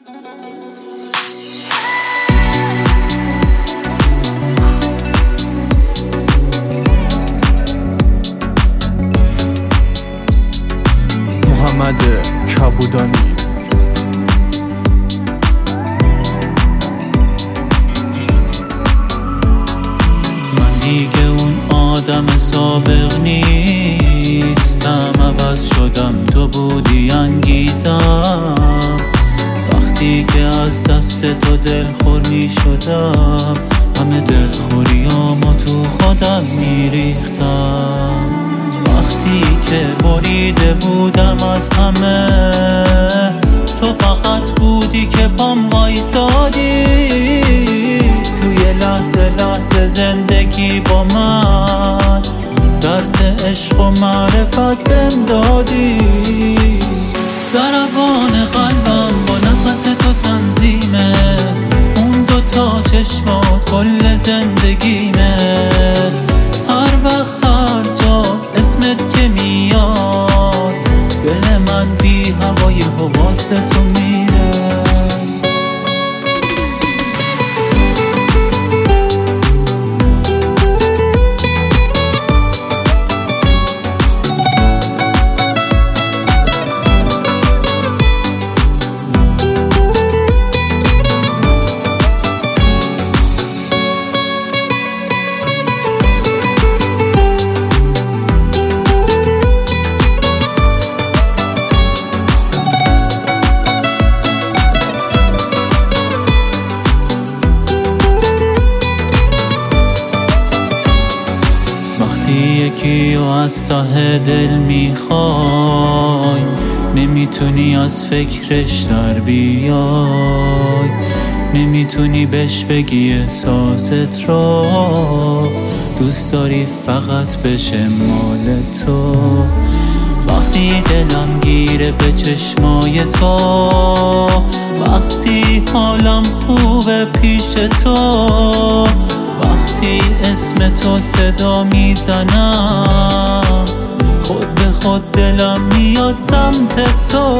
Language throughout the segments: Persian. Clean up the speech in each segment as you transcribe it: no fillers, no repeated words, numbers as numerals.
محمد کبودانی. من دیگه اون آدم سابق نیستم، عوض شدم، تو بودی انگیزم. وقتی که از دست تو دلخور می شدم، همه دلخوریامو تو خودم می ریختم. وقتی که بریده بودم از همه، تو فقط بودی که پام وایسادی. توی لحظه لحظه زندگی با من درس عشق و معرفت بهم دادی. ضربان قلبم با نفس تو تنظیمه، اون دوتا چشمات کل زندگیمه. هر وقت هر جا اسمت که میاد، دل من بی هوای حواس تو میره. یکی و از ته دل میخوای، نمیتونی از فکرش در بیای. نمیتونی بهش بگی احساست را، دوست داری فقط بشه مال تو. وقتی دلم گیره به چشمای تو، وقتی حالم خوبه پیش تو، وقتی اسم تو صدا میزنم، خود به خود دلم میاد سمت تو.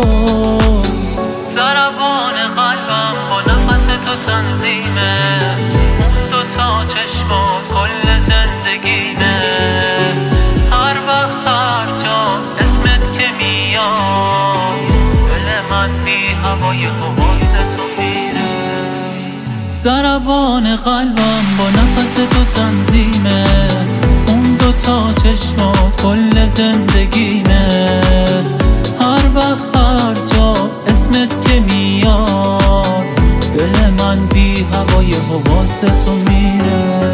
ضربان قلبم با نفس تو تنظیمه، اون دوتا چشمات کل زندگیمه. هر وقت هر جا اسمت که میاد، دل من بی هوای حواس تو میره. ضربان قلبم با نفس تو تنظیمه، اون دوتا چشمات کل زندگیمه. هر وقت هر جا اسمت که میاد، دل من بی هوای حواس تو میره.